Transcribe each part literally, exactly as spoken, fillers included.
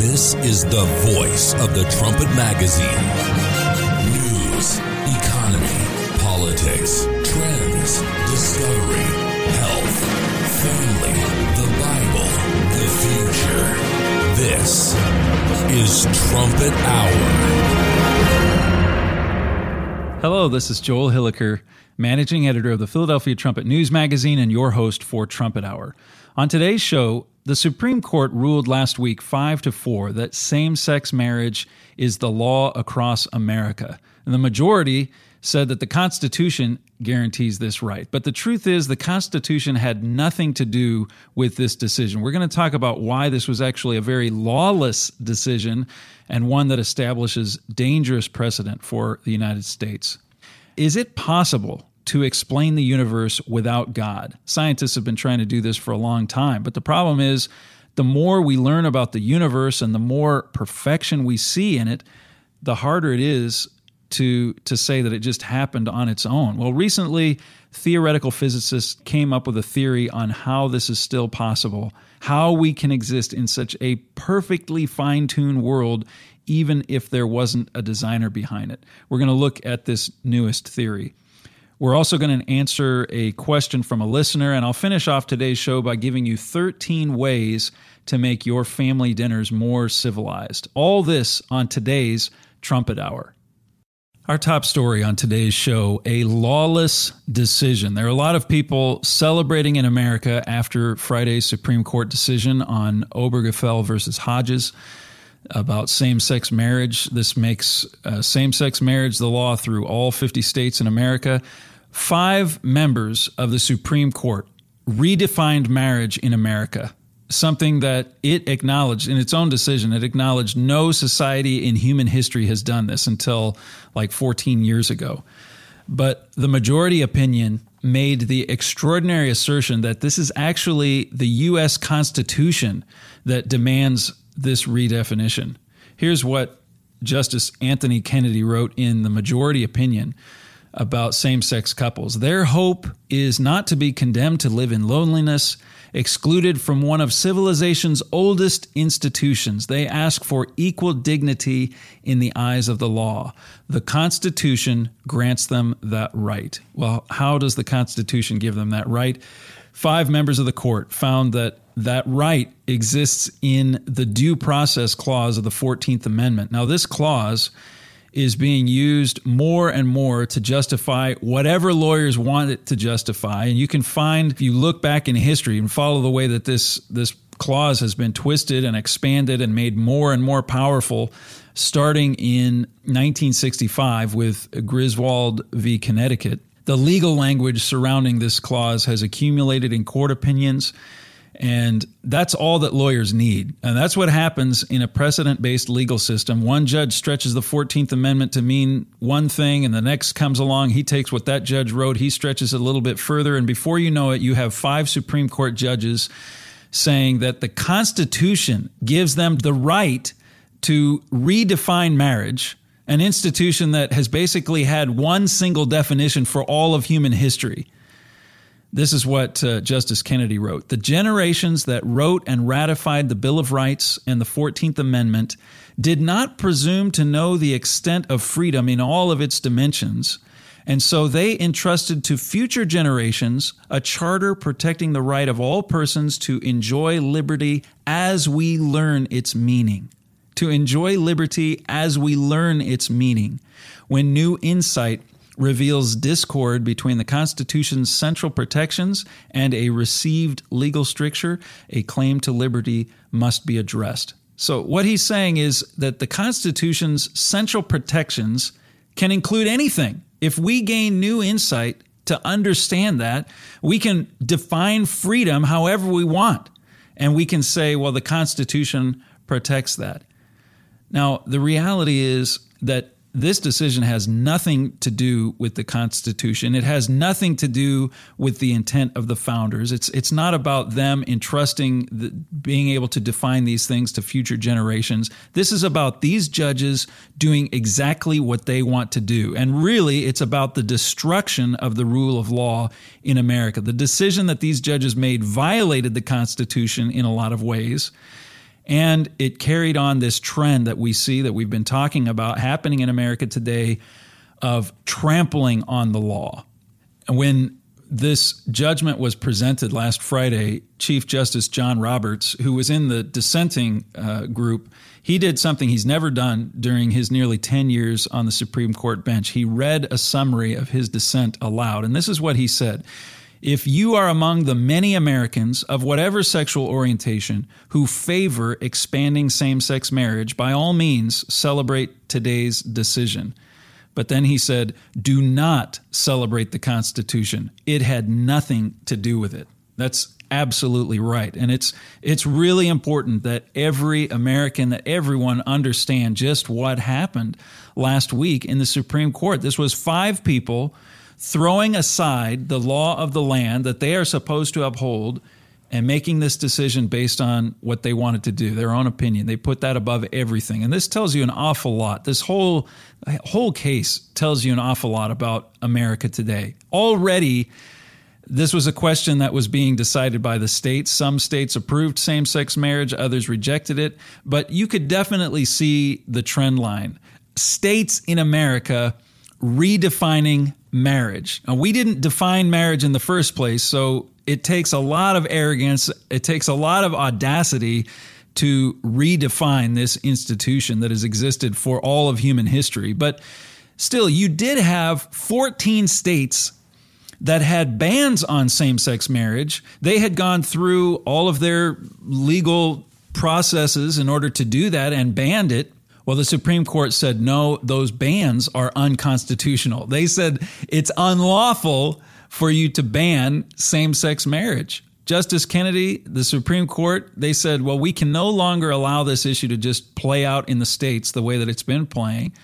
This is the voice of the Trumpet Magazine. News, economy, politics, trends, discovery, health, family, the Bible, the future. This is Trumpet Hour. Hello, this is Joel Hilliker, managing editor of the Philadelphia Trumpet News Magazine and your host for Trumpet Hour. On today's show, the Supreme Court ruled last week five to four that same-sex marriage is the law across America. And the majority said that the Constitution guarantees this right. But the truth is the Constitution had nothing to do with this decision. We're going to talk about why this was actually a very lawless decision and one that establishes dangerous precedent for the United States. Is it possible to explain the universe without God? Scientists have been trying to do this for a long time, but the problem is the more we learn about the universe and the more perfection we see in it, the harder it is to, to say that it just happened on its own. Well, recently, theoretical physicists came up with a theory on how this is still possible, how we can exist in such a perfectly fine-tuned world even if there wasn't a designer behind it. We're going to look at this newest theory. We're also going to answer a question from a listener, and I'll finish off today's show by giving you thirteen ways to make your family dinners more civilized. All this on today's Trumpet Hour. Our top story on today's show, a lawless decision. There are a lot of people celebrating in America after Friday's Supreme Court decision on Obergefell versus Hodges about same-sex marriage. This makes uh, same-sex marriage the law through all fifty states in America. Five members of the Supreme Court redefined marriage in America, something that it acknowledged in its own decision. It acknowledged no society in human history has done this until like fourteen years ago. But the majority opinion made the extraordinary assertion that this is actually the U S Constitution that demands this redefinition. Here's what Justice Anthony Kennedy wrote in the majority opinion about same-sex couples. Their hope is not to be condemned to live in loneliness, excluded from one of civilization's oldest institutions. They ask for equal dignity in the eyes of the law. The Constitution grants them that right. Well, how does the Constitution give them that right? Five members of the court found that that right exists in the Due Process Clause of the fourteenth Amendment. Now, this clause is being used more and more to justify whatever lawyers want it to justify. And you can find, if you look back in history and follow the way that this, this clause has been twisted and expanded and made more and more powerful, starting in nineteen sixty-five with Griswold v. Connecticut. The legal language surrounding this clause has accumulated in court opinions, and that's all that lawyers need. And that's what happens in a precedent-based legal system. One judge stretches the fourteenth Amendment to mean one thing, and the next comes along. He takes what that judge wrote, he stretches it a little bit further, and before you know it, you have five Supreme Court judges saying that the Constitution gives them the right to redefine marriage, an institution that has basically had one single definition for all of human history. This is what uh, Justice Kennedy wrote. The generations that wrote and ratified the Bill of Rights and the fourteenth Amendment did not presume to know the extent of freedom in all of its dimensions, and so they entrusted to future generations a charter protecting the right of all persons to enjoy liberty as we learn its meaning. To enjoy liberty as we learn its meaning. When new insight reveals discord between the Constitution's central protections and a received legal stricture, a claim to liberty must be addressed. So what he's saying is that the Constitution's central protections can include anything. If we gain new insight to understand that, we can define freedom however we want. And we can say, well, the Constitution protects that. Now, the reality is that this decision has nothing to do with the Constitution. It has nothing to do with the intent of the founders. It's it's not about them entrusting the, being able to define these things to future generations. This is about these judges doing exactly what they want to do. And really, it's about the destruction of the rule of law in America. The decision that these judges made violated the Constitution in a lot of ways. And it carried on this trend that we see, that we've been talking about, happening in America today, of trampling on the law. When this judgment was presented last Friday, Chief Justice John Roberts, who was in the dissenting uh, group, he did something he's never done during his nearly ten years on the Supreme Court bench. He read a summary of his dissent aloud, and this is what he said. If you are among the many Americans of whatever sexual orientation who favor expanding same-sex marriage, by all means celebrate today's decision. But then he said, do not celebrate the Constitution. It had nothing to do with it. That's absolutely right. And it's it's really important that every American, that everyone understand just what happened last week in the Supreme Court. This was five people throwing aside the law of the land that they are supposed to uphold and making this decision based on what they wanted to do, their own opinion. They put that above everything. And this tells you an awful lot. This whole whole case tells you an awful lot about America today. Already, this was a question that was being decided by the states. Some states approved same-sex marriage, others rejected it. But you could definitely see the trend line. States in America redefining marriage. Now, we didn't define marriage in the first place, so it takes a lot of arrogance, it takes a lot of audacity to redefine this institution that has existed for all of human history. But still, you did have fourteen states that had bans on same-sex marriage. They had gone through all of their legal processes in order to do that and banned it. Well, the Supreme Court said, no, those bans are unconstitutional. They said it's unlawful for you to ban same-sex marriage. Justice Kennedy, the Supreme Court, they said, well, we can no longer allow this issue to just play out in the states the way that it's been playing.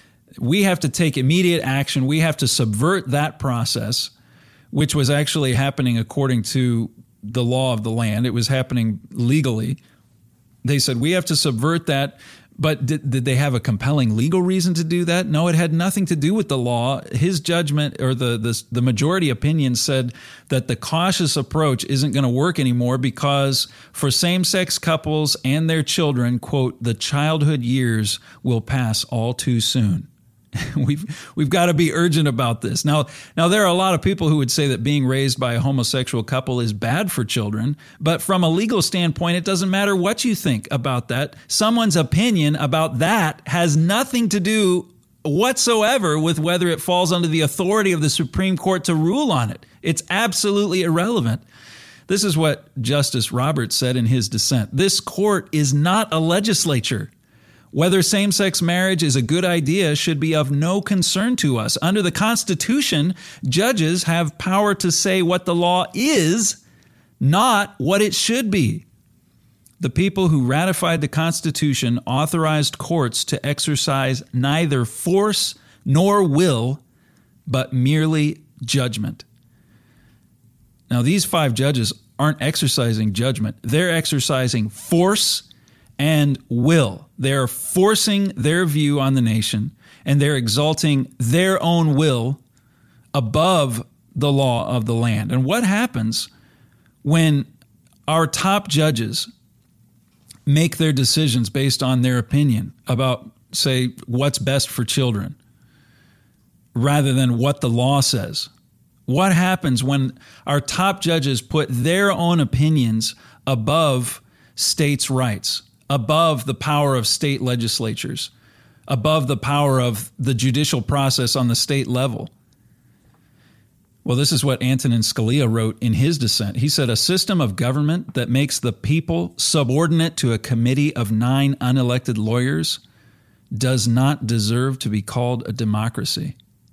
We have to take immediate action. We have to subvert that process, which was actually happening according to the law of the land. It was happening legally. They said, we have to subvert that. But did, did they have a compelling legal reason to do that? No, it had nothing to do with the law. His judgment, or the the, the majority opinion, said that the cautious approach isn't going to work anymore because for same-sex couples and their children, quote, the childhood years will pass all too soon. We've we've got to be urgent about this. Now, now there are a lot of people who would say that being raised by a homosexual couple is bad for children, but from a legal standpoint, it doesn't matter what you think about that. Someone's opinion about that has nothing to do whatsoever with whether it falls under the authority of the Supreme Court to rule on it. It's absolutely irrelevant. This is what Justice Roberts said in his dissent. This court is not a legislature. Whether same-sex marriage is a good idea should be of no concern to us. Under the Constitution, judges have power to say what the law is, not what it should be. The people who ratified the Constitution authorized courts to exercise neither force nor will, but merely judgment. Now, these five judges aren't exercising judgment. They're exercising force and will. They're forcing their view on the nation, and they're exalting their own will above the law of the land. And what happens when our top judges make their decisions based on their opinion about, say, what's best for children, rather than what the law says? What happens when our top judges put their own opinions above states' rights, above the power of state legislatures, above the power of the judicial process on the state level? Well, this is what Antonin Scalia wrote in his dissent. He said, a system of government that makes the people subordinate to a committee of nine unelected lawyers does not deserve to be called a democracy.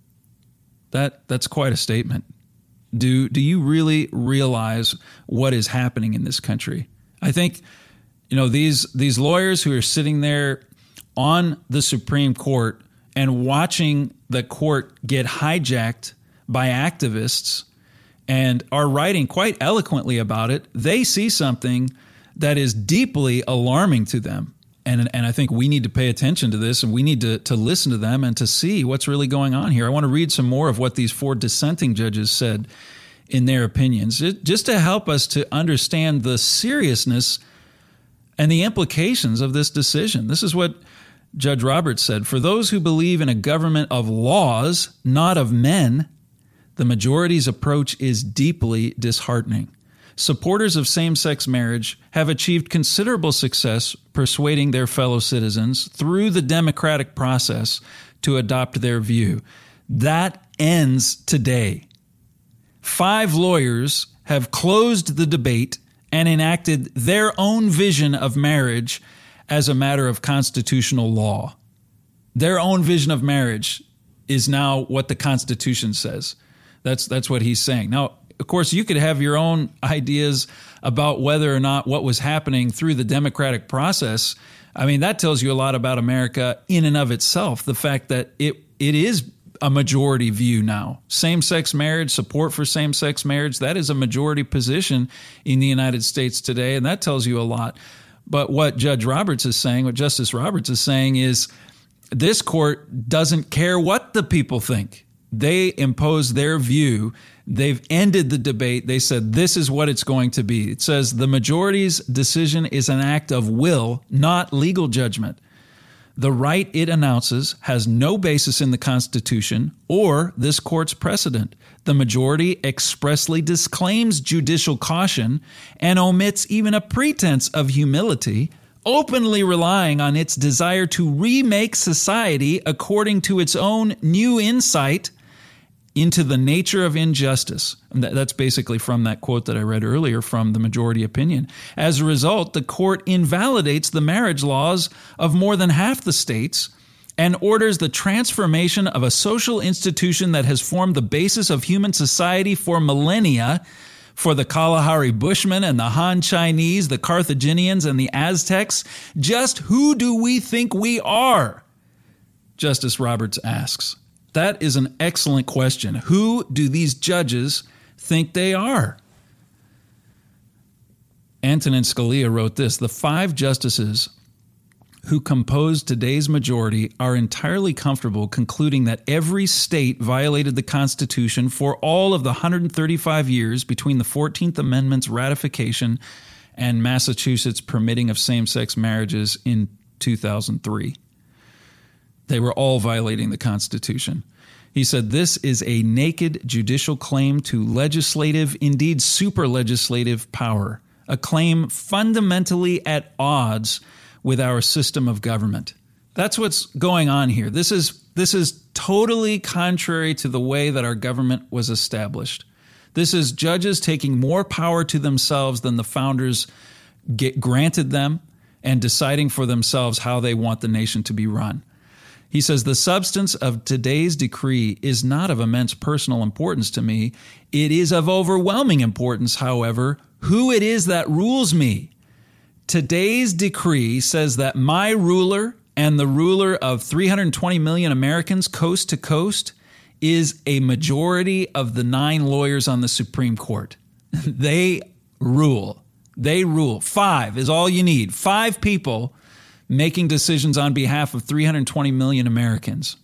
That that's quite a statement. Do do you really realize what is happening in this country? I think, you know, these these lawyers who are sitting there on the Supreme Court and watching the court get hijacked by activists and are writing quite eloquently about it, they see something that is deeply alarming to them. And, and I think we need to pay attention to this, and we need to, to listen to them and to see what's really going on here. I want to read some more of what these four dissenting judges said in their opinions, just to help us to understand the seriousness and the implications of this decision. This is what Judge Roberts said. For those who believe in a government of laws, not of men, the majority's approach is deeply disheartening. Supporters of same-sex marriage have achieved considerable success persuading their fellow citizens through the democratic process to adopt their view. That ends today. Five lawyers have closed the debate and enacted their own vision of marriage as a matter of constitutional law. Their own vision of marriage is now what the Constitution says. That's that's what he's saying. Now, of course, you could have your own ideas about whether or not what was happening through the democratic process. I mean, that tells you a lot about America in and of itself, the fact that it it is a majority view now. Same-sex marriage, support for same-sex marriage, that is a majority position in the United States today, and that tells you a lot. But what Judge Roberts is saying, what Justice Roberts is saying is this court doesn't care what the people think. They impose their view. They've ended the debate. They said this is what it's going to be. It says the majority's decision is an act of will, not legal judgment. The right it announces has no basis in the Constitution or this court's precedent. The majority expressly disclaims judicial caution and omits even a pretense of humility, openly relying on its desire to remake society according to its own new insight into the nature of injustice. And that's basically from that quote that I read earlier from the majority opinion. As a result, the court invalidates the marriage laws of more than half the states and orders the transformation of a social institution that has formed the basis of human society for millennia. For the Kalahari Bushmen and the Han Chinese, the Carthaginians and the Aztecs, just who do we think we are? Justice Roberts asks. That is an excellent question. Who do these judges think they are? Antonin Scalia wrote this: the five justices who compose today's majority are entirely comfortable concluding that every state violated the Constitution for all of the one hundred thirty-five years between the fourteenth Amendment's ratification and Massachusetts' permitting of same-sex marriages in two thousand three. They were all violating the Constitution. He said this is a naked judicial claim to legislative, indeed super legislative power, a claim fundamentally at odds with our system of government. That's what's going on here. This is this is totally contrary to the way that our government was established. This is judges taking more power to themselves than the founders get granted them and deciding for themselves how they want the nation to be run. He says, the substance of today's decree is not of immense personal importance to me. It is of overwhelming importance, however, who it is that rules me. Today's decree says that my ruler and the ruler of three hundred twenty million Americans coast to coast is a majority of the nine lawyers on the Supreme Court. They rule. They rule. Five is all you need. Five people making decisions on behalf of three hundred twenty million Americans.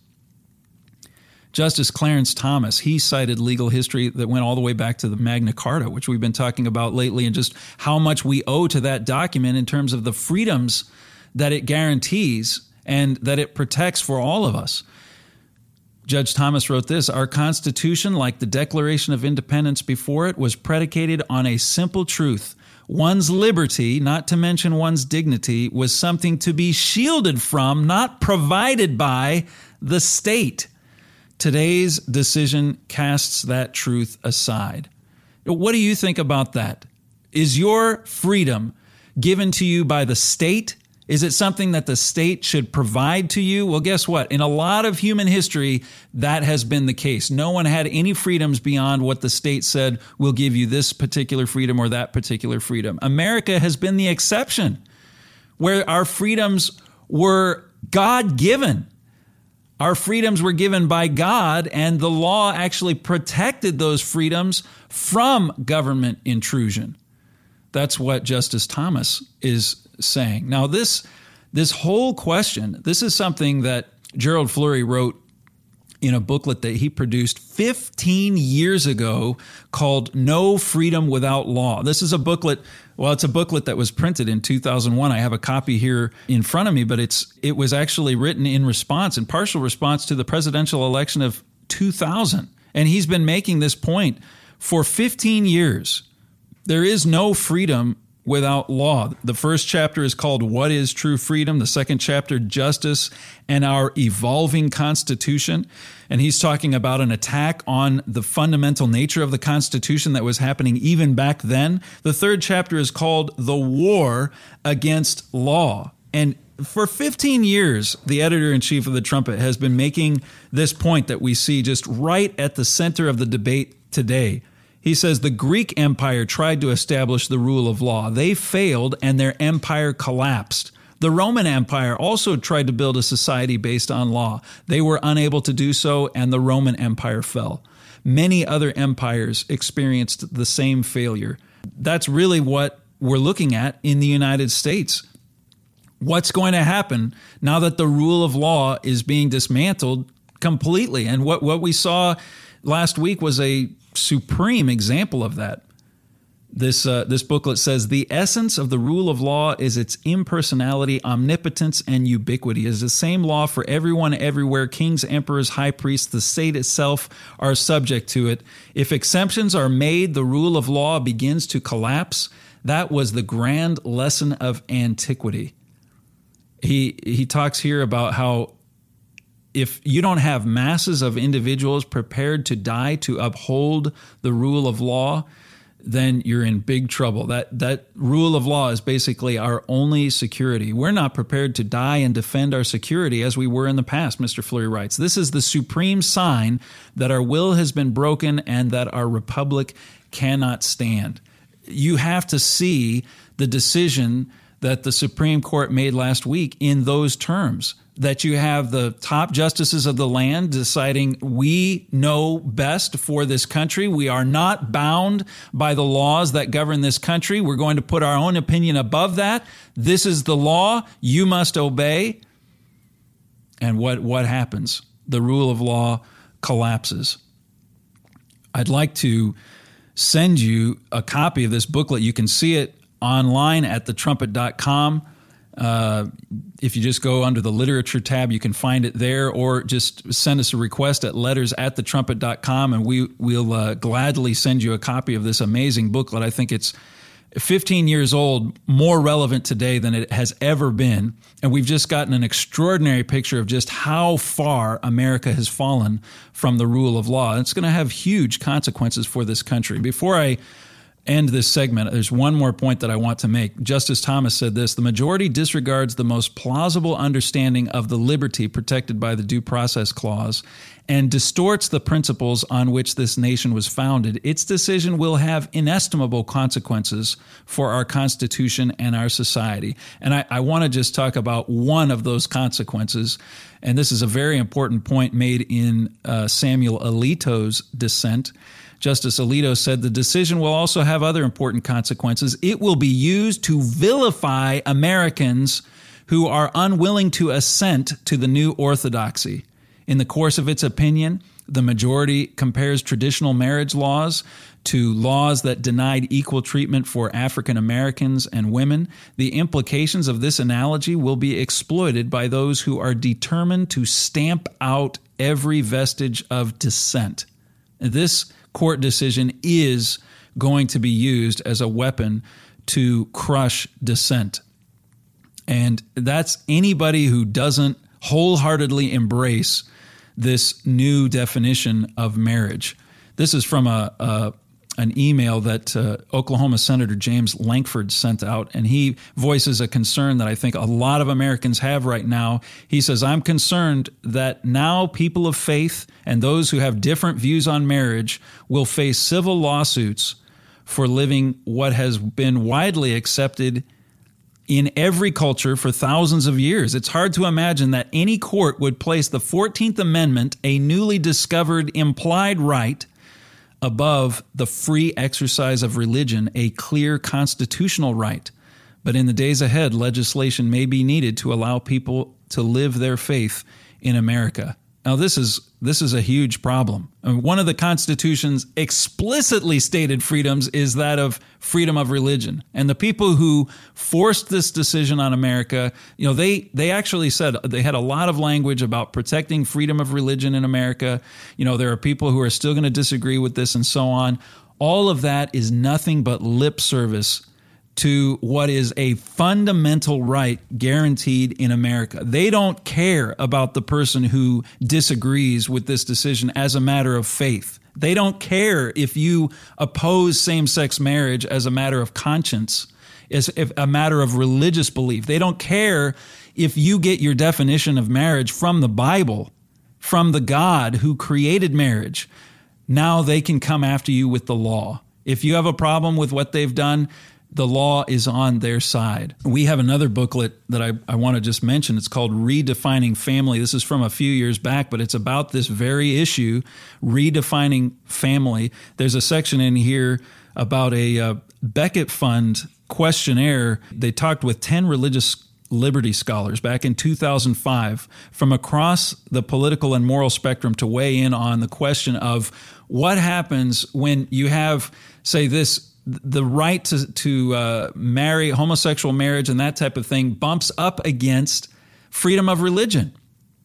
Justice Clarence Thomas, he cited legal history that went all the way back to the Magna Carta, which we've been talking about lately, and just how much we owe to that document in terms of the freedoms that it guarantees and that it protects for all of us. Judge Thomas wrote this: our Constitution, like the Declaration of Independence before it, was predicated on a simple truth. One's liberty, not to mention one's dignity, was something to be shielded from, not provided by the state. Today's decision casts that truth aside. What do you think about that? Is your freedom given to you by the state? Is it something that the state should provide to you? Well, guess what? In a lot of human history, that has been the case. No one had any freedoms beyond what the state said, we'll give you this particular freedom or that particular freedom. America has been the exception, where our freedoms were God-given. Our freedoms were given by God, and the law actually protected those freedoms from government intrusion. That's what Justice Thomas is saying. Now, this this whole question, this is something that Gerald Fleury wrote in a booklet that he produced fifteen years ago called No Freedom Without Law. This is a booklet, well, it's a booklet that was printed in two thousand one. I have a copy here in front of me, but it's it was actually written in response, in partial response to the presidential election of two thousand. And he's been making this point for fifteen years. There is no freedom without law. The first chapter is called What is True Freedom? The second chapter, Justice and Our Evolving Constitution. And he's talking about an attack on the fundamental nature of the Constitution that was happening even back then. The third chapter is called The War Against Law. And for fifteen years, the editor-in-chief of the Trumpet has been making this point that we see just right at the center of the debate today. He says the Greek Empire tried to establish the rule of law. They failed and their empire collapsed. The Roman Empire also tried to build a society based on law. They were unable to do so and the Roman Empire fell. Many other empires experienced the same failure. That's really what we're looking at in the United States. What's going to happen now that the rule of law is being dismantled completely? And what, what we saw last week was a supreme example of that. This uh, this booklet says the essence of the rule of law is its impersonality, omnipotence, and ubiquity. It is the same law for everyone, everywhere. Kings, emperors, high priests, the state itself are subject to it. If exceptions are made, the rule of law begins to collapse. That was the grand lesson of antiquity. He he talks here about how if you don't have masses of individuals prepared to die to uphold the rule of law, then you're in big trouble. That that rule of law is basically our only security. We're not prepared to die and defend our security as we were in the past, Mister Fleury writes. This is the supreme sign that our will has been broken and that our republic cannot stand. You have to see the decision that the Supreme Court made last week in those terms, that you have the top justices of the land deciding we know best for this country. We are not bound by the laws that govern this country. We're going to put our own opinion above that. This is the law. You must obey. And what, what happens? The rule of law collapses. I'd like to send you a copy of this booklet. You can see it online at the trumpet dot com. Uh, if you just go under the literature tab, you can find it there, or just send us a request at letters at the trumpet dot com, and we, we'll uh, gladly send you a copy of this amazing booklet. I think it's fifteen years old, more relevant today than it has ever been. And we've just gotten an extraordinary picture of just how far America has fallen from the rule of law. It's going to have huge consequences for this country. Before I end this segment, there's one more point that I want to make. Justice Thomas said this: the majority disregards the most plausible understanding of the liberty protected by the Due Process Clause and distorts the principles on which this nation was founded. Its decision will have inestimable consequences for our Constitution and our society. And I, I want to just talk about one of those consequences. And this is a very important point made in uh, Samuel Alito's dissent. Justice Alito said the decision will also have other important consequences. It will be used to vilify Americans who are unwilling to assent to the new orthodoxy. In the course of its opinion, the majority compares traditional marriage laws to laws that denied equal treatment for African Americans and women. The implications of this analogy will be exploited by those who are determined to stamp out every vestige of dissent. This court decision is going to be used as a weapon to crush dissent. And that's anybody who doesn't wholeheartedly embrace this new definition of marriage. This is from a, a an email that uh, Oklahoma Senator James Lankford sent out, and he voices a concern that I think a lot of Americans have right now. He says, I'm concerned that now people of faith and those who have different views on marriage will face civil lawsuits for living what has been widely accepted in every culture for thousands of years. It's hard to imagine that any court would place the fourteenth Amendment, a newly discovered implied right, above the free exercise of religion, a clear constitutional right. But in the days ahead, legislation may be needed to allow people to live their faith in America. Now, this is this is a huge problem. And one of the Constitution's explicitly stated freedoms is that of freedom of religion. And the people who forced this decision on America, you know, they they actually said they had a lot of language about protecting freedom of religion in America. You know, there are people who are still going to disagree with this and so on. All of that is nothing but lip service to what is a fundamental right guaranteed in America. They don't care about the person who disagrees with this decision as a matter of faith. They don't care if you oppose same-sex marriage as a matter of conscience, as if a matter of religious belief. They don't care if you get your definition of marriage from the Bible, from the God who created marriage. Now they can come after you with the law. If you have a problem with what they've done, the law is on their side. We have another booklet that I, I want to just mention. It's called Redefining Family. This is from a few years back, but it's about this very issue, redefining family. There's a section in here about a uh, Becket Fund questionnaire. They talked with ten religious liberty scholars back in two thousand five from across the political and moral spectrum to weigh in on the question of what happens when you have, say, this the right to, to uh, marry, homosexual marriage and that type of thing bumps up against freedom of religion.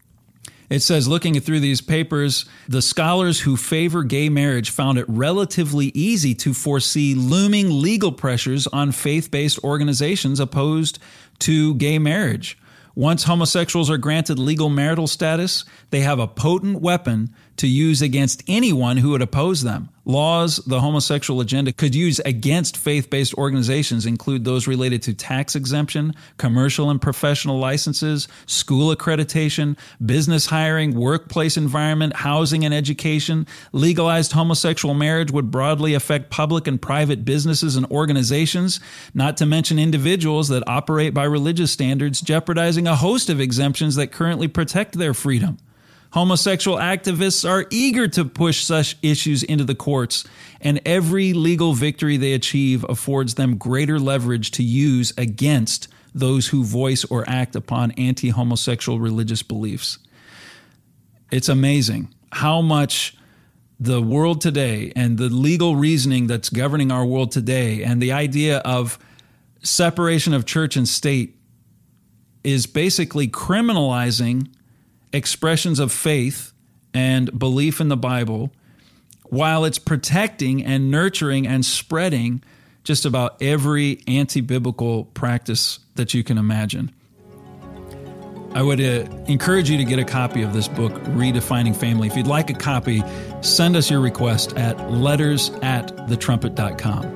It says, looking through these papers, the scholars who favor gay marriage found it relatively easy to foresee looming legal pressures on faith-based organizations opposed to gay marriage. Once homosexuals are granted legal marital status, they have a potent weapon to use against anyone who would oppose them. Laws the homosexual agenda could use against faith-based organizations include those related to tax exemption, commercial and professional licenses, school accreditation, business hiring, workplace environment, housing and education. Legalized homosexual marriage would broadly affect public and private businesses and organizations, not to mention individuals that operate by religious standards, jeopardizing a host of exemptions that currently protect their freedom. Homosexual activists are eager to push such issues into the courts, and every legal victory they achieve affords them greater leverage to use against those who voice or act upon anti-homosexual religious beliefs. It's amazing how much the world today and the legal reasoning that's governing our world today and the idea of separation of church and state is basically criminalizing expressions of faith and belief in the Bible, while it's protecting and nurturing and spreading just about every anti-biblical practice that you can imagine. I would uh, encourage you to get a copy of this book, Redefining Family. If you'd like a copy, send us your request at letters at the trumpet dot com.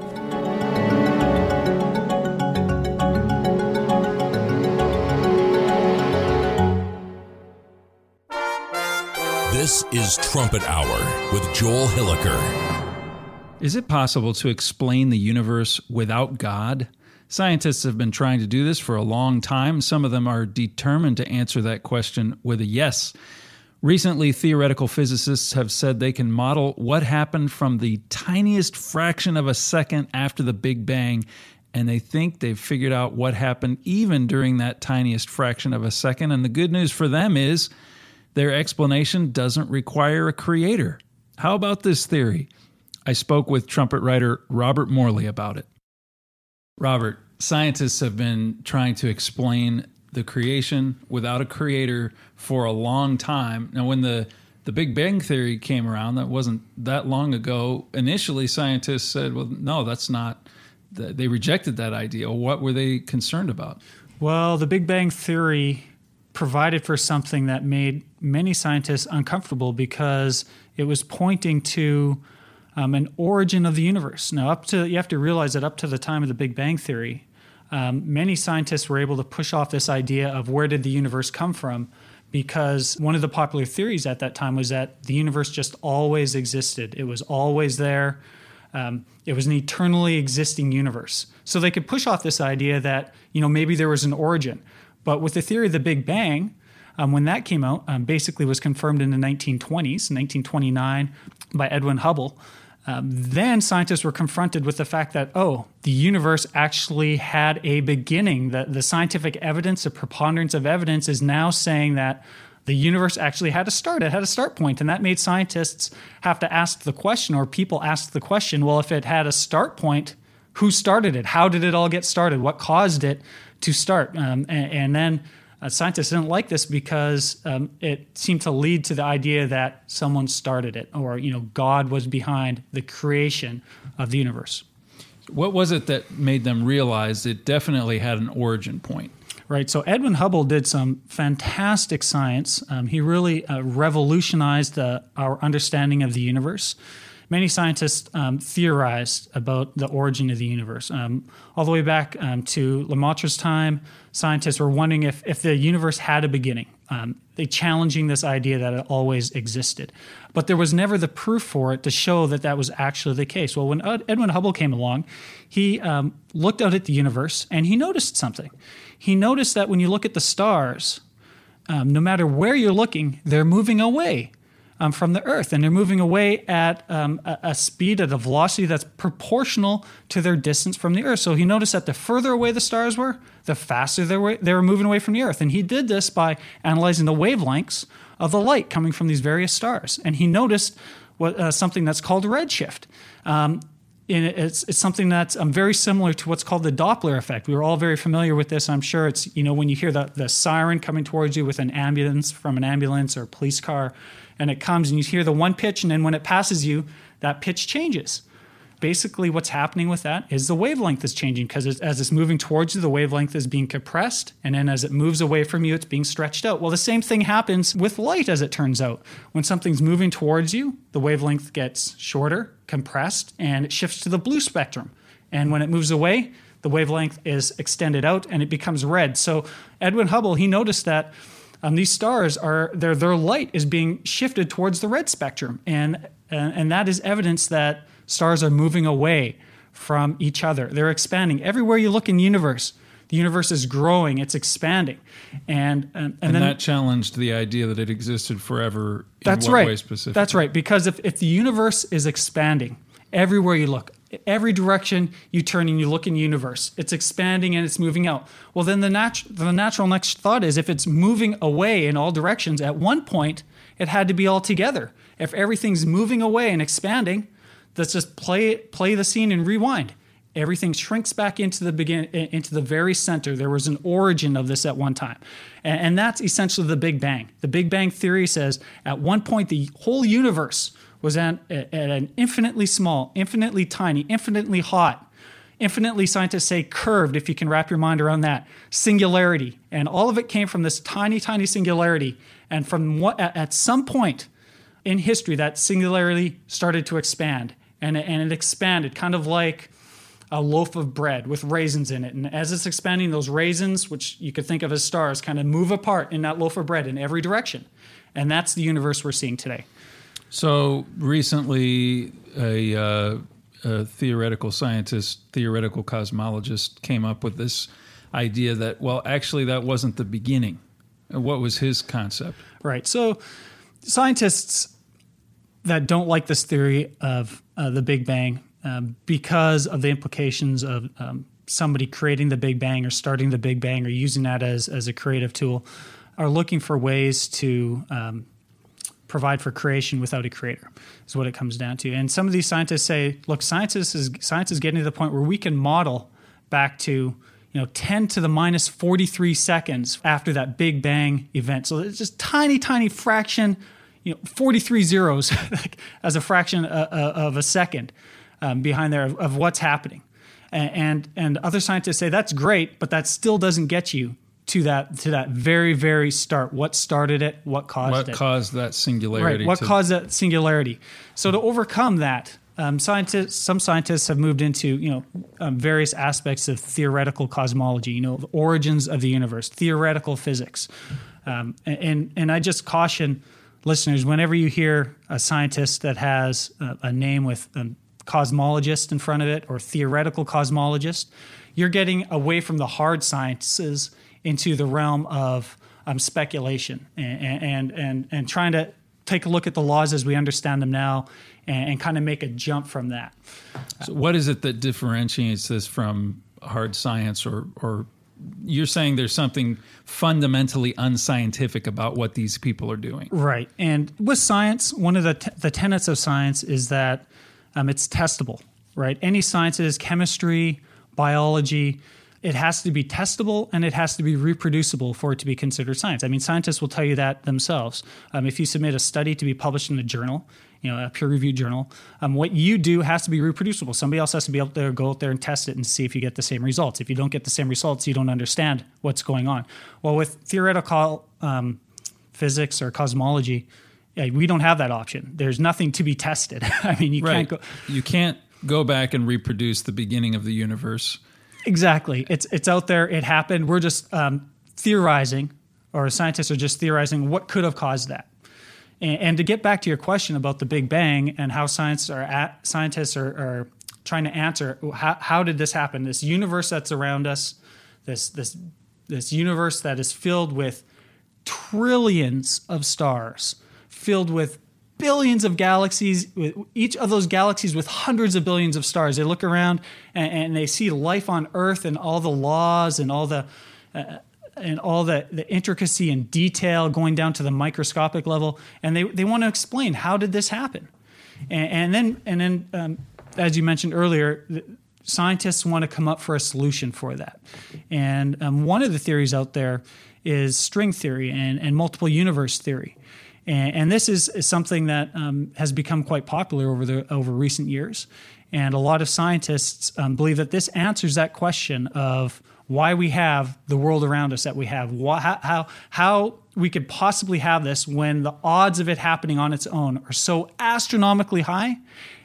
This is Trumpet Hour with Joel Hilliker. Is it possible to explain the universe without God? Scientists have been trying to do this for a long time. Some of them are determined to answer that question with a yes. Recently, theoretical physicists have said they can model what happened from the tiniest fraction of a second after the Big Bang, and they think they've figured out what happened even during that tiniest fraction of a second. And the good news for them is their explanation doesn't require a creator. How about this theory? I spoke with trumpet writer Robert Morley about it. Robert, scientists have been trying to explain the creation without a creator for a long time. Now, when the, the Big Bang Theory came around, that wasn't that long ago, initially scientists said, well, no, that's not, they rejected that idea. What were they concerned about? Well, the Big Bang Theory provided for something that made many scientists uncomfortable because it was pointing to um, an origin of the universe. Now, up to you have to realize that up to the time of the Big Bang Theory, um, many scientists were able to push off this idea of where did the universe come from, because one of the popular theories at that time was that the universe just always existed. It was always there. Um, it was an eternally existing universe. So they could push off this idea that, you know, maybe there was an origin. But with the theory of the Big Bang, um, when that came out, um, basically was confirmed in the nineteen twenties, nineteen twenty-nine, by Edwin Hubble, um, then scientists were confronted with the fact that, oh, the universe actually had a beginning. The, the scientific evidence, the preponderance of evidence is now saying that the universe actually had a start. It had a start point, and that made scientists have to ask the question, or people asked the question, well, if it had a start point, who started it? How did it all get started? What caused it to start? Um, and, and then uh, scientists didn't like this because um, it seemed to lead to the idea that someone started it, or you know, God was behind the creation of the universe. What was it that made them realize it definitely had an origin point? Right. So Edwin Hubble did some fantastic science. Um, he really uh, revolutionized uh, our understanding of the universe. Many scientists um, theorized about the origin of the universe. Um, all the way back um, to Lemaitre's time, scientists were wondering if, if the universe had a beginning. Um, they challenging this idea that it always existed. But there was never the proof for it to show that that was actually the case. Well, when Edwin Hubble came along, he um, looked out at the universe and he noticed something. He noticed that when you look at the stars, um, no matter where you're looking, they're moving away Um, from the Earth, and they're moving away at um, a, a speed, at a velocity that's proportional to their distance from the Earth. So he noticed that the further away the stars were, the faster they were, they were moving away from the Earth. And he did this by analyzing the wavelengths of the light coming from these various stars. And he noticed what uh, something that's called redshift. Um, and it's, it's something that's um, very similar to what's called the Doppler effect. We were all very familiar with this. I'm sure it's, you know, when you hear the, the siren coming towards you with an ambulance, from an ambulance or a police car, and it comes and you hear the one pitch, and then when it passes you, that pitch changes. Basically, what's happening with that is the wavelength is changing, because as it's moving towards you, the wavelength is being compressed, and then as it moves away from you, it's being stretched out. Well, the same thing happens with light, as it turns out. When something's moving towards you, the wavelength gets shorter, compressed, and it shifts to the blue spectrum. And when it moves away, the wavelength is extended out, and it becomes red. So Edwin Hubble, he noticed that Um, these stars are their their light is being shifted towards the red spectrum, and uh, and that is evidence that stars are moving away from each other. They're expanding. Everywhere you look in the universe, the universe is growing. It's expanding, and and, and, and then, that challenged the idea that it existed forever. In that's what right. way specifically? That's right. Because if if the universe is expanding, everywhere you look, every direction you turn and you look in the universe, it's expanding and it's moving out. Well, then the, nat- the natural next thought is, if it's moving away in all directions, at one point it had to be all together. If everything's moving away and expanding, let's just play play the scene and rewind. Everything shrinks back into the begin into the very center. There was an origin of this at one time, and, and that's essentially the Big Bang. The Big Bang theory says at one point the whole universe was at, at an infinitely small, infinitely tiny, infinitely hot, infinitely, scientists say, curved, if you can wrap your mind around that, singularity. And all of it came from this tiny, tiny singularity. And from what, at some point in history, that singularity started to expand. And it, and it expanded, kind of like a loaf of bread with raisins in it. And as it's expanding, those raisins, which you could think of as stars, kind of move apart in that loaf of bread in every direction. And that's the universe we're seeing today. So recently, a, uh, a theoretical scientist, theoretical cosmologist, came up with this idea that, well, actually, that wasn't the beginning. What was his concept? Right. So scientists that don't like this theory of uh, the Big Bang, um, because of the implications of um, somebody creating the Big Bang or starting the Big Bang or using that as, as a creative tool, are looking for ways to um, provide for creation without a creator, is what it comes down to. And some of these scientists say, look, science is, science is getting to the point where we can model back to, you know, ten to the minus forty-three seconds after that Big Bang event. So it's just tiny, tiny fraction, you know, forty-three zeros as a fraction of a second um, behind there of, of what's happening. And, and and other scientists say that's great, but that still doesn't get you to that to that very, very start. What started it? What caused what it? What caused that singularity? Right. What to... caused that singularity? So to overcome that, um, scientists, some scientists have moved into you know um, various aspects of theoretical cosmology. You know, the origins of the universe, theoretical physics, um, and and I just caution listeners, whenever you hear a scientist that has a, a name with a cosmologist in front of it or theoretical cosmologist, you're getting away from the hard sciences into the realm of um, speculation and, and and and trying to take a look at the laws as we understand them now and, and kind of make a jump from that. So what is it that differentiates this from hard science or, or you're saying there's something fundamentally unscientific about what these people are doing. Right. And with science, one of the, t- the tenets of science is that um, it's testable, right? Any sciences, chemistry, biology, it has to be testable and it has to be reproducible for it to be considered science. I mean, scientists will tell you that themselves. Um, if you submit a study to be published in a journal, you know, a peer-reviewed journal, um, what you do has to be reproducible. Somebody else has to be able to go out there and test it and see if you get the same results. If you don't get the same results, you don't understand what's going on. Well, with theoretical um, physics or cosmology, yeah, we don't have that option. There's nothing to be tested. I mean, you right. can't go. You can't go back and reproduce the beginning of the universe. Exactly. It's it's out there. It happened. We're just um, theorizing, or scientists are just theorizing what could have caused that. And, and to get back to your question about the Big Bang and how science are at, scientists are, are trying to answer how, how did this happen? This universe that's around us, this this this universe that is filled with trillions of stars, filled with billions of galaxies, with each of those galaxies with hundreds of billions of stars. They look around and, and they see life on Earth and all the laws and all the uh, and all the, the intricacy and detail going down to the microscopic level, and they, they want to explain how did this happen, and, and then and then um, as you mentioned earlier, the scientists want to come up for a solution for that, and um, one of the theories out there is string theory and, and multiple universe theory. And, and this is, is something that um, has become quite popular over the over recent years. And a lot of scientists um, believe that this answers that question of why we have the world around us that we have, why, how, how we could possibly have this when the odds of it happening on its own are so astronomically high.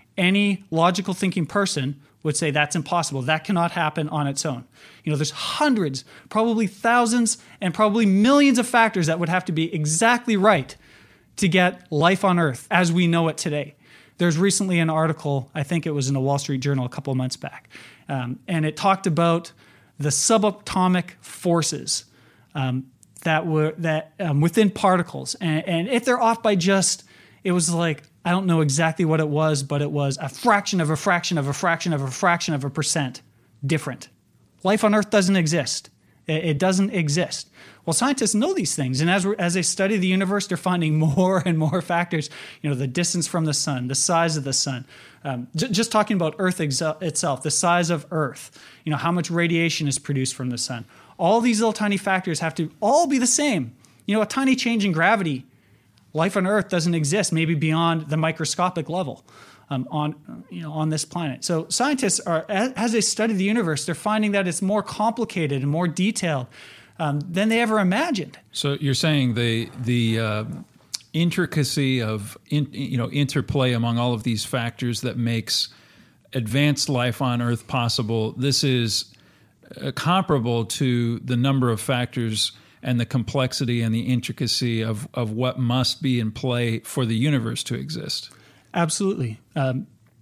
Any logical thinking person would say that's impossible. That cannot happen on its own. You know, there's hundreds, probably thousands, and probably millions of factors that would have to be exactly right to get life on Earth as we know it today. There's recently an article, I think it was in the Wall Street Journal a couple of months back, um, and it talked about the subatomic forces um, that were that um, within particles, and, and if they're off by just, it was like, I don't know exactly what it was, but it was a fraction of a fraction of a fraction of a fraction of a percent different. Life on Earth doesn't exist. It, it doesn't exist. Well, scientists know these things, and as we're, as they study the universe, they're finding more and more factors. You know, the distance from the sun, the size of the sun. Um, j- just talking about Earth ex- itself, the size of Earth. You know, how much radiation is produced from the sun. All these little tiny factors have to all be the same. You know, a tiny change in gravity, life on Earth doesn't exist, maybe beyond the microscopic level um, on you know on this planet. So scientists are, as they study the universe, they're finding that it's more complicated and more detailed Um, than they ever imagined. So you're saying the the uh, intricacy of in, you know interplay among all of these factors that makes advanced life on Earth possible. This is uh, comparable to the number of factors and the complexity and the intricacy of of what must be in play for the universe to exist. Absolutely. Um,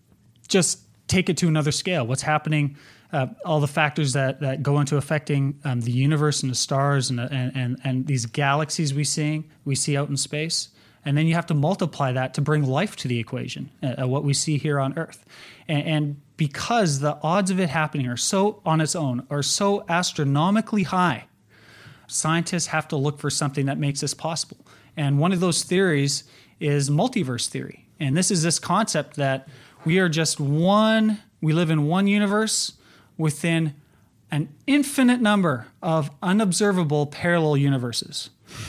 just take it to another scale. What's happening? Uh, all the factors that, that go into affecting um, the universe and the stars and, and and and these galaxies we seeing we see out in space, and then you have to multiply that to bring life to the equation, uh, what we see here on Earth, and, and because the odds of it happening are so on its own are so astronomically high, scientists have to look for something that makes this possible. And one of those theories is multiverse theory, and this is this concept that we are just one. We live in one universe within an infinite number of unobservable parallel universes.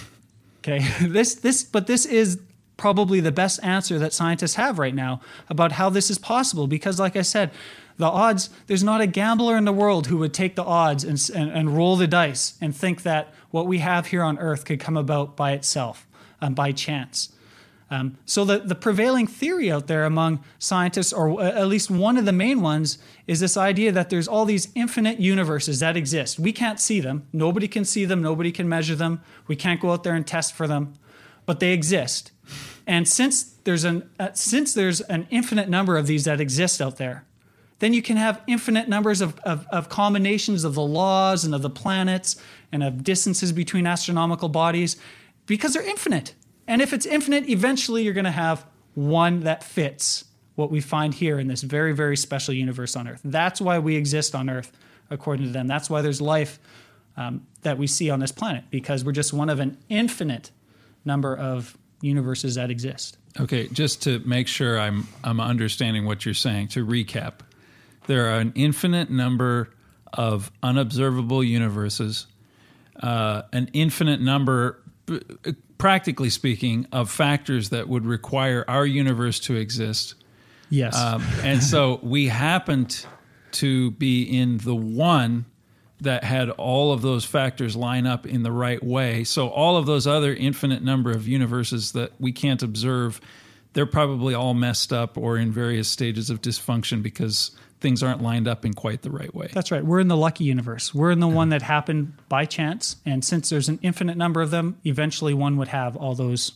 Okay, this this but this is probably the best answer that scientists have right now about how this is possible, because like I said, the odds, there's not a gambler in the world who would take the odds and, and, and roll the dice and think that what we have here on Earth could come about by itself, um, by chance. Um, so the, the prevailing theory out there among scientists, or at least one of the main ones, is this idea that there's all these infinite universes that exist. We can't see them. Nobody can see them. Nobody can measure them. We can't go out there and test for them, but they exist. And since there's an uh, since there's an infinite number of these that exist out there, then you can have infinite numbers of, of, of combinations of the laws and of the planets and of distances between astronomical bodies, because they're infinite. And if it's infinite, eventually you're going to have one that fits what we find here in this very, very special universe on Earth. That's why we exist on Earth, according to them. That's why there's life um, that we see on this planet, because we're just one of an infinite number of universes that exist. Okay, just to make sure I'm I'm understanding what you're saying, to recap, there are an infinite number of unobservable universes, uh, an infinite number, practically speaking, of factors that would require our universe to exist. Yes. Um, and so we happened to be in the one that had all of those factors line up in the right way. So all of those other infinite number of universes that we can't observe, they're probably all messed up or in various stages of dysfunction because things aren't lined up in quite the right way. That's right. We're in the lucky universe. We're in the one that happened by chance. And since there's an infinite number of them, eventually one would have all those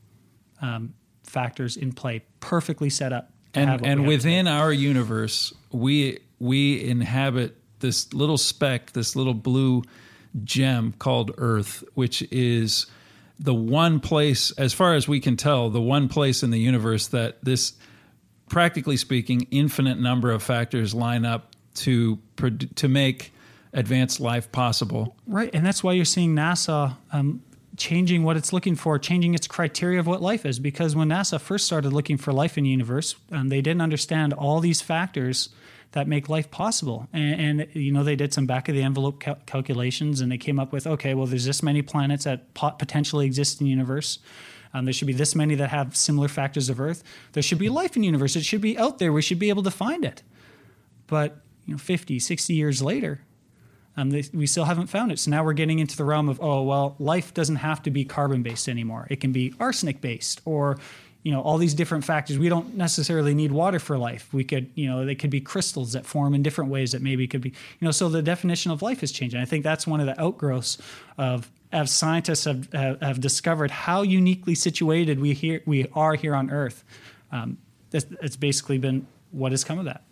um, factors in play, perfectly set up. And and we within our universe, we we inhabit this little speck, this little blue gem called Earth, which is the one place, as far as we can tell, the one place in the universe that this, practically speaking, infinite number of factors line up to to make advanced life possible. Right, and that's why you're seeing NASA um, changing what it's looking for, changing its criteria of what life is. Because when NASA first started looking for life in the universe, um, they didn't understand all these factors that make life possible. And, and you know, they did some back-of-the-envelope cal- calculations, and they came up with, okay, well, there's this many planets that pot- potentially exist in the universe. Um, there should be this many that have similar factors of Earth. There should be life in the universe. It should be out there. We should be able to find it. But you know, fifty, sixty years later, um, they, we still haven't found it. So now we're getting into the realm of, oh, well, life doesn't have to be carbon-based anymore. It can be arsenic-based, or you know, all these different factors. We don't necessarily need water for life. We could, you know, they could be crystals that form in different ways that maybe could be, you know, so the definition of life is changing. I think that's one of the outgrowths of, as scientists have have, have discovered how uniquely situated we here we are here on Earth. Um, it's, it's basically been what has come of that.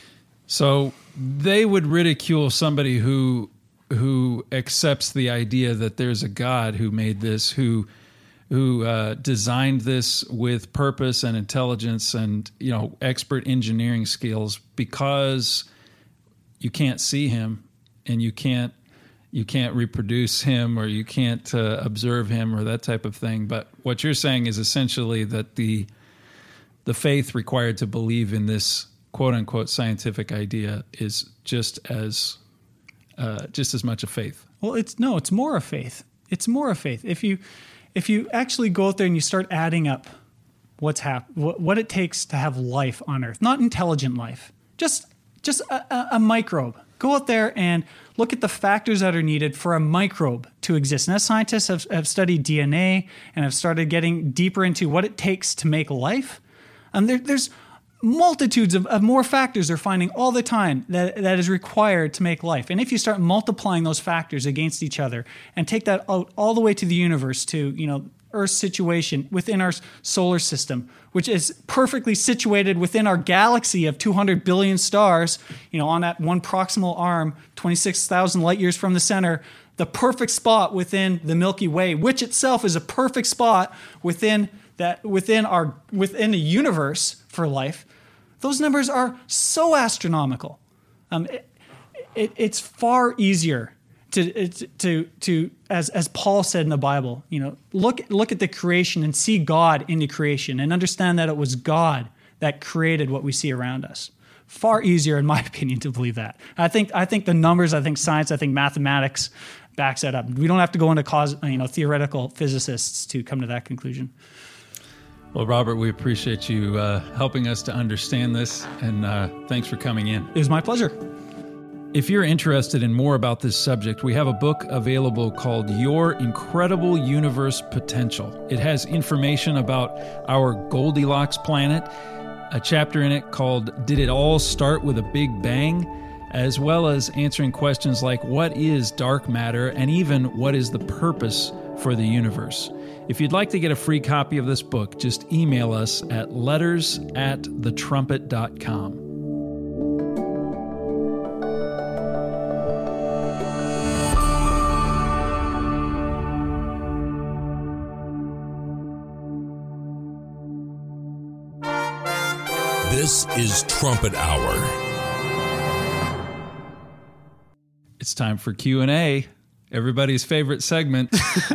So they would ridicule somebody who who accepts the idea that there's a God who made this, who who uh, designed this with purpose and intelligence and, you know, expert engineering skills, because you can't see him and you can't you can't reproduce him, or you can't uh, observe him, or that type of thing. But what you're saying is essentially that the the faith required to believe in this quote unquote scientific idea is just as uh, just as much a faith. Well, it's no, it's more a faith. It's more a faith. If you If you actually go out there and you start adding up what's hap- what, what it takes to have life on Earth, not intelligent life, just just a, a, a microbe. Go out there and look at the factors that are needed for a microbe to exist. And as scientists have, have studied D N A and have started getting deeper into what it takes to make life, and there, there's multitudes of, of more factors they're finding all the time that, that is required to make life. And if you start multiplying those factors against each other and take that out all the way to the universe, to, you know, Earth's situation within our solar system, which is perfectly situated within our galaxy of two hundred billion stars, you know, on that one proximal arm, twenty-six thousand light years from the center, the perfect spot within the Milky Way, which itself is a perfect spot within that within our within the universe for life. Those numbers are so astronomical. Um, it, it, it's far easier to to to as as Paul said in the Bible, you know, look look at the creation and see God in the creation and understand that it was God that created what we see around us. Far easier, in my opinion, to believe that. I think I think the numbers, I think science, I think mathematics backs that up. We don't have to go into cause, you know, theoretical physicists to come to that conclusion. Well, Robert, we appreciate you uh, helping us to understand this, and uh, thanks for coming in. It was my pleasure. If you're interested in more about this subject, we have a book available called Your Incredible Universe Potential. It has information about our Goldilocks planet, a chapter in it called Did It All Start with a Big Bang?, as well as answering questions like what is dark matter, and even what is the purpose for the universe. If you'd like to get a free copy of this book, just email us at letters at the trumpet dot com. This is Trumpet Hour. It's time for Q and A. everybody's favorite segment.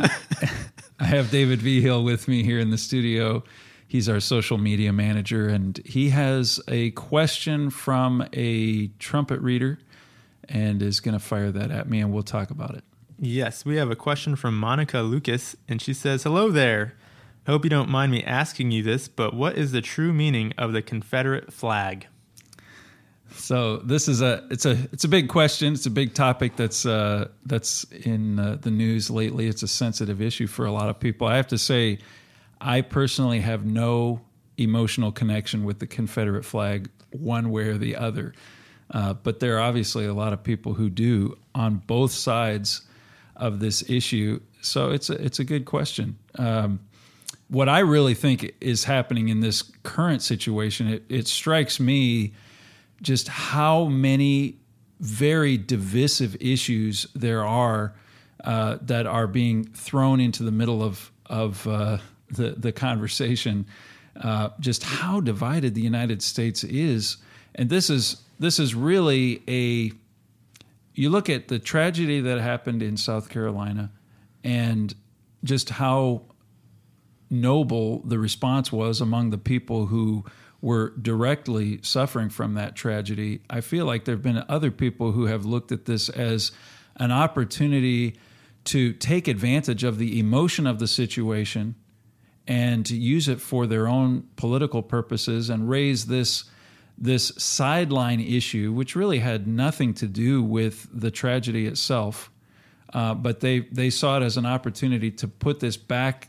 I have David Vigil with me here in the studio. He's our social media manager, and he has a question from a trumpet reader and is going to fire that at me, and we'll talk about it. Yes, we have a question from Monica Lucas, and she says, "Hello there. I hope you don't mind me asking you this, but what is the true meaning of the Confederate flag?" So this is a it's a it's a big question. It's a big topic that's uh, that's in uh, the news lately. It's a sensitive issue for a lot of people. I have to say, I personally have no emotional connection with the Confederate flag one way or the other. Uh, but there are obviously a lot of people who do on both sides of this issue. So it's a, it's a good question. Um, what I really think is happening in this current situation, it, it strikes me just how many very divisive issues there are uh, that are being thrown into the middle of of uh, the the conversation. Uh, just how divided the United States is, and this is this is really a. You look at the tragedy that happened in South Carolina, and just how noble the response was among the people who were directly suffering from that tragedy. I feel like there have been other people who have looked at this as an opportunity to take advantage of the emotion of the situation and to use it for their own political purposes and raise this this sideline issue, which really had nothing to do with the tragedy itself. Uh, but they, they saw it as an opportunity to put this back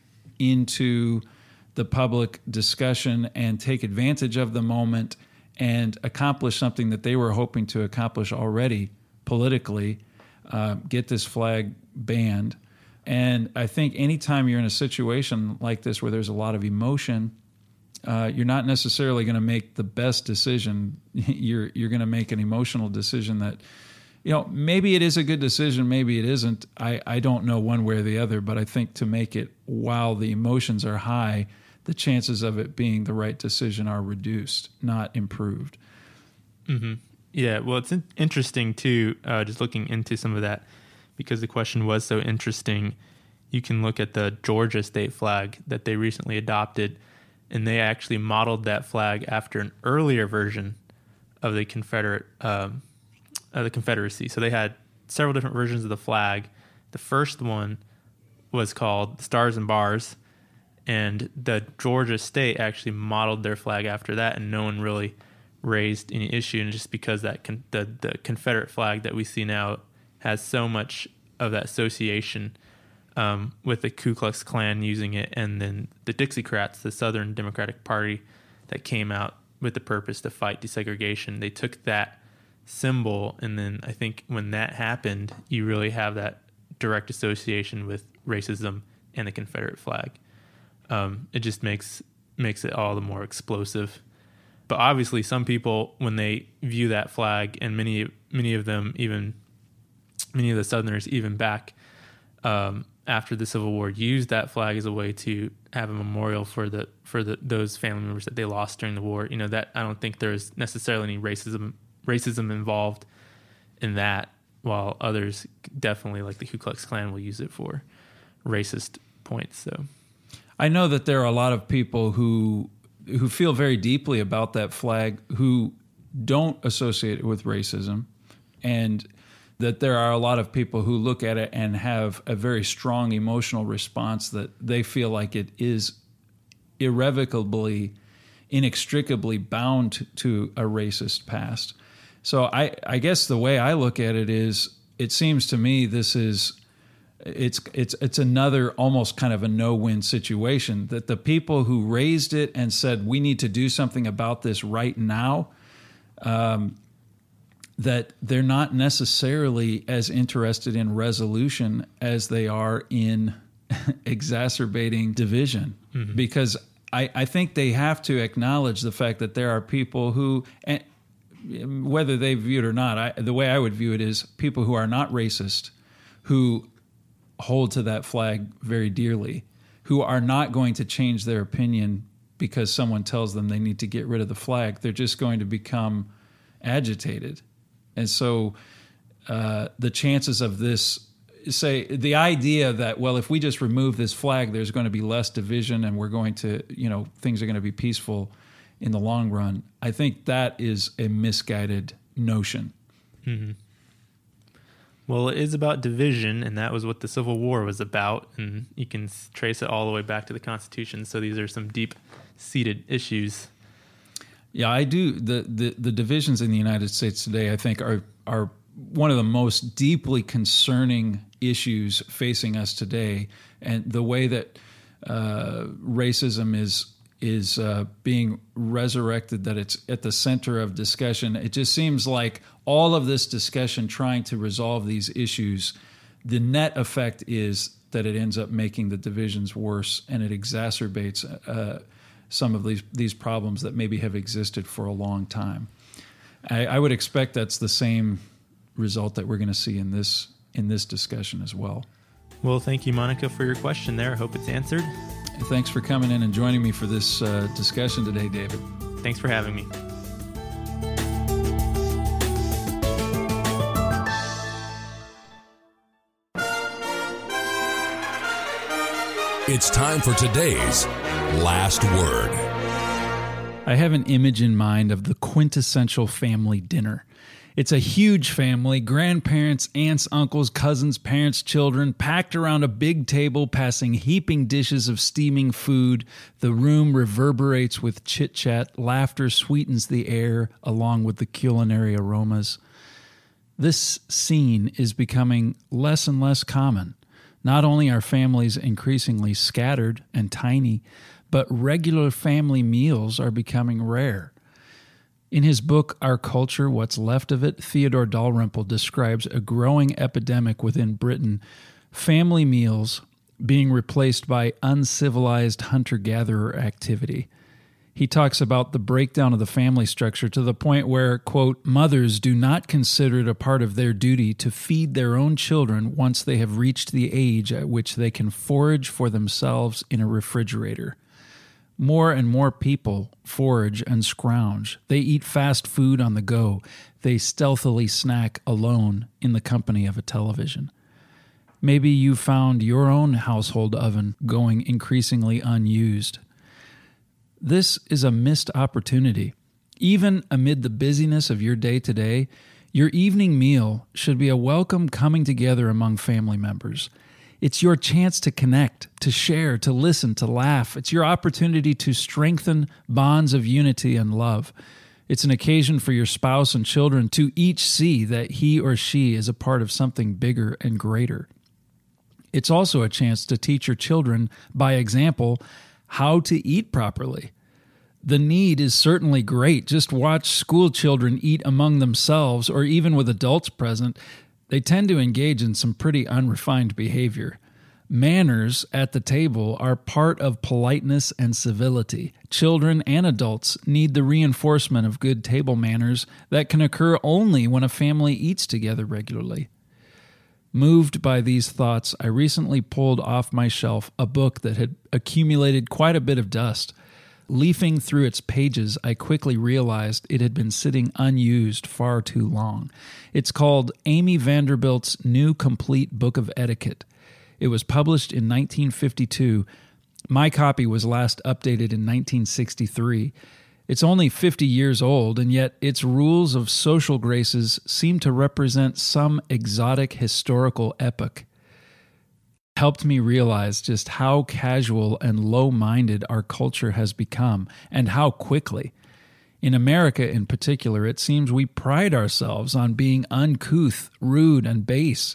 into the public discussion and take advantage of the moment and accomplish something that they were hoping to accomplish already politically, uh, get this flag banned. And I think anytime you're in a situation like this where there's a lot of emotion, uh, you're not necessarily going to make the best decision. You're you're going to make an emotional decision that, you know, maybe it is a good decision, maybe it isn't. I, I don't know one way or the other, but I think to make it while the emotions are high, the chances of it being the right decision are reduced, not improved. Mm-hmm. Yeah, well, it's in- interesting, too, uh, just looking into some of that, because the question was so interesting. You can look at the Georgia state flag that they recently adopted, and they actually modeled that flag after an earlier version of the Confederate um, of the Confederacy. So they had several different versions of the flag. The first one was called Stars and Bars, and the Georgia state actually modeled their flag after that, and no one really raised any issue. And just because that con- the the Confederate flag that we see now has so much of that association um, with the Ku Klux Klan using it, and then the Dixiecrats, the Southern Democratic Party that came out with the purpose to fight desegregation, they took that symbol, and then I think when that happened, you really have that direct association with racism and the Confederate flag. Um, it just makes makes it all the more explosive. But obviously, some people, when they view that flag, and many many of them, even many of the Southerners, even back um, after the Civil War, used that flag as a way to have a memorial for the for the those family members that they lost during the war. You know, that I don't think there's necessarily any racism racism involved in that, while others definitely, like the Ku Klux Klan, will use it for racist points. So I know that there are a lot of people who who feel very deeply about that flag who don't associate it with racism, and that there are a lot of people who look at it and have a very strong emotional response that they feel like it is irrevocably, inextricably bound to a racist past. So I, I guess the way I look at it is, it seems to me this is it's it's it's another almost kind of a no-win situation, that the people who raised it and said we need to do something about this right now, um, that they're not necessarily as interested in resolution as they are in exacerbating division. Mm-hmm. Because I, I think they have to acknowledge the fact that there are people who, and whether they view it or not, I, the way I would view it is people who are not racist, who hold to that flag very dearly, who are not going to change their opinion because someone tells them they need to get rid of the flag. They're just going to become agitated. And so uh, the chances of this say the idea that, well, if we just remove this flag, there's going to be less division and we're going to, you know, things are going to be peaceful in the long run. I think that is a misguided notion. Mm-hmm. Well, it is about division, and that was what the Civil War was about, and you can trace it all the way back to the Constitution. So these are some deep-seated issues. Yeah, I do. The, the, the divisions in the United States today, I think, are are one of the most deeply concerning issues facing us today, and the way that uh, racism is is uh, being resurrected, that it's at the center of discussion. It just seems like all of this discussion trying to resolve these issues, the net effect is that it ends up making the divisions worse, and it exacerbates uh, some of these, these problems that maybe have existed for a long time. I, I would expect that's the same result that we're going to see in this in this discussion as well. Well, thank you, Monica, for your question there. I hope it's answered. Thanks for coming in and joining me for this uh, discussion today, David. Thanks for having me. It's time for today's Last Word. I have an image in mind of the quintessential family dinner. It's a huge family, grandparents, aunts, uncles, cousins, parents, children, packed around a big table, passing heaping dishes of steaming food. The room reverberates with chit-chat. Laughter sweetens the air along with the culinary aromas. This scene is becoming less and less common. Not only are families increasingly scattered and tiny, but regular family meals are becoming rare. In his book, Our Culture, What's Left of It, Theodore Dalrymple describes a growing epidemic within Britain, family meals being replaced by uncivilized hunter-gatherer activity. He talks about the breakdown of the family structure to the point where, quote, mothers do not consider it a part of their duty to feed their own children once they have reached the age at which they can forage for themselves in a refrigerator. More and more people forage and scrounge. They eat fast food on the go. They stealthily snack alone in the company of a television. Maybe you found your own household oven going increasingly unused. This is a missed opportunity. Even amid the busyness of your day-to-day, your evening meal should be a welcome coming together among family members. It's your chance to connect, to share, to listen, to laugh. It's your opportunity to strengthen bonds of unity and love. It's an occasion for your spouse and children to each see that he or she is a part of something bigger and greater. It's also a chance to teach your children, by example, how to eat properly. The need is certainly great. Just watch school children eat among themselves, or even with adults present. They tend to engage in some pretty unrefined behavior. Manners at the table are part of politeness and civility. Children and adults need the reinforcement of good table manners that can occur only when a family eats together regularly. Moved by these thoughts, I recently pulled off my shelf a book that had accumulated quite a bit of dust. Leafing through its pages, I quickly realized it had been sitting unused far too long. It's called Amy Vanderbilt's New Complete Book of Etiquette. It was published in nineteen fifty-two. My copy was last updated in nineteen sixty-three. It's only fifty years old, and yet its rules of social graces seem to represent some exotic historical epoch. Helped me realize just how casual and low-minded our culture has become, and how quickly. In America in particular, it seems we pride ourselves on being uncouth, rude, and base.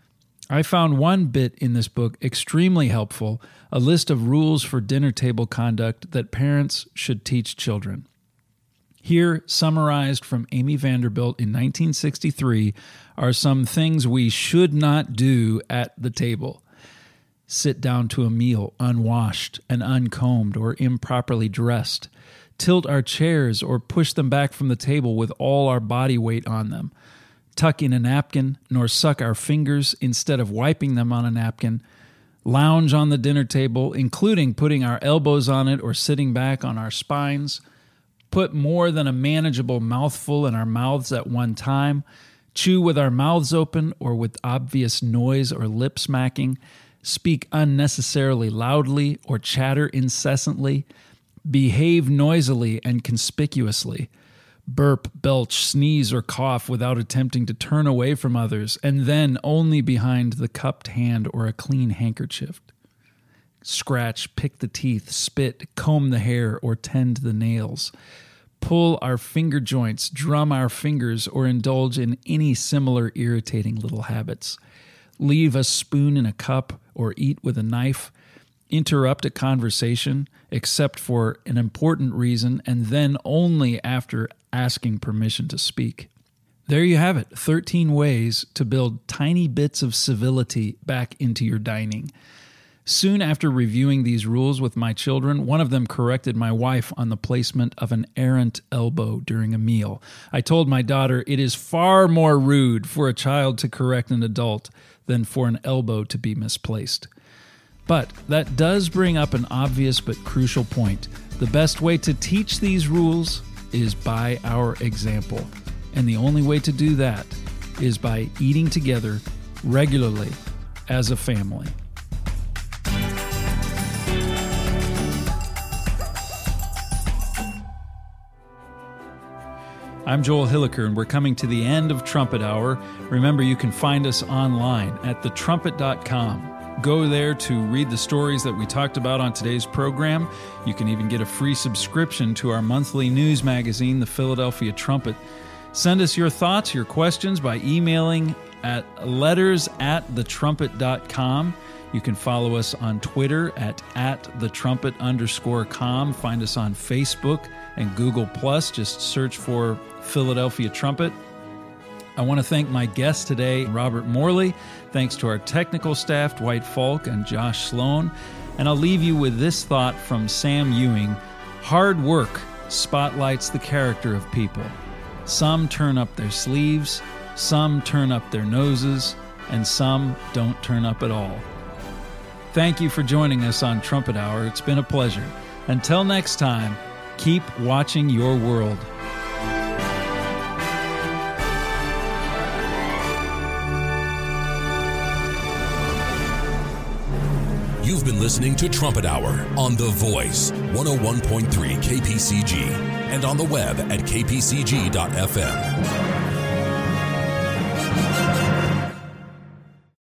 I found one bit in this book extremely helpful, a list of rules for dinner table conduct that parents should teach children. Here, summarized from Amy Vanderbilt in nineteen sixty-three, are some things we should not do at the table. Sit down to a meal unwashed and uncombed or improperly dressed. Tilt our chairs or push them back from the table with all our body weight on them. Tuck in a napkin, nor suck our fingers instead of wiping them on a napkin. Lounge on the dinner table, including putting our elbows on it or sitting back on our spines. Put more than a manageable mouthful in our mouths at one time. chew with our mouths open or with obvious noise or lip smacking, speak unnecessarily loudly or chatter incessantly, behave noisily and conspicuously, burp, belch, sneeze, or cough without attempting to turn away from others, and then only behind the cupped hand or a clean handkerchief. Scratch, pick the teeth, spit, comb the hair, or tend the nails. Pull our finger joints, drum our fingers, or indulge in any similar irritating little habits. Leave a spoon in a cup or eat with a knife. Interrupt a conversation except for an important reason and then only after asking permission to speak. There you have it, thirteen ways to build tiny bits of civility back into your dining. Soon after reviewing these rules with my children, one of them corrected my wife on the placement of an errant elbow during a meal. I told my daughter it is far more rude for a child to correct an adult than for an elbow to be misplaced. But that does bring up an obvious but crucial point. The best way to teach these rules is by our example. And the only way to do that is by eating together regularly as a family. I'm Joel Hilliker, and we're coming to the end of Trumpet Hour. Remember, you can find us online at the trumpet dot com. Go there to read the stories that we talked about on today's program. You can even get a free subscription to our monthly news magazine, The Philadelphia Trumpet. Send us your thoughts, your questions by emailing at letters at the trumpet dot com. You can follow us on Twitter at, at the trumpet underscore com. Find us on Facebook and Google Plus. Just search for Philadelphia Trumpet. I want to thank my guests today, Robert Morley. Thanks to our technical staff, Dwight Falk and Josh Sloan. And I'll leave you with this thought from Sam Ewing. Hard work spotlights the character of people. Some turn up their sleeves, some turn up their noses, and some don't turn up at all. Thank you for joining us on Trumpet Hour. It's been a pleasure. Until next time, keep watching your world. You've been listening to Trumpet Hour on The Voice, one oh one point three K P C G, and on the web at k p c g dot f m.